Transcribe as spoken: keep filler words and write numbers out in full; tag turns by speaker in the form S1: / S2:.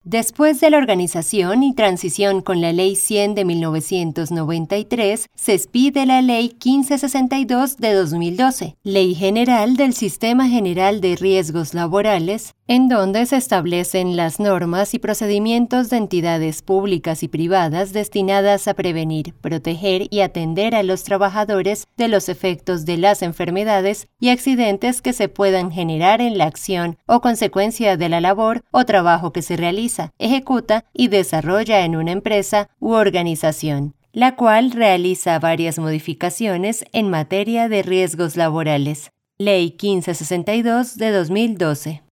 S1: Después de la organización y transición con la Ley cien de mil novecientos noventa y tres, se expide la Ley quince sesenta y dos de dos mil doce, Ley General del Sistema General de Riesgos Laborales, en donde se establecen las normas y procedimientos de entidades públicas y privadas destinadas a prevenir, proteger y atender a los trabajadores de los efectos de las enfermedades y accidentes que se puedan generar en la acción o consecuencia de la labor o trabajo que se realiza, ejecuta y desarrolla en una empresa u organización, la cual realiza varias modificaciones en materia de riesgos laborales. Ley quince sesenta y dos de dos mil doce.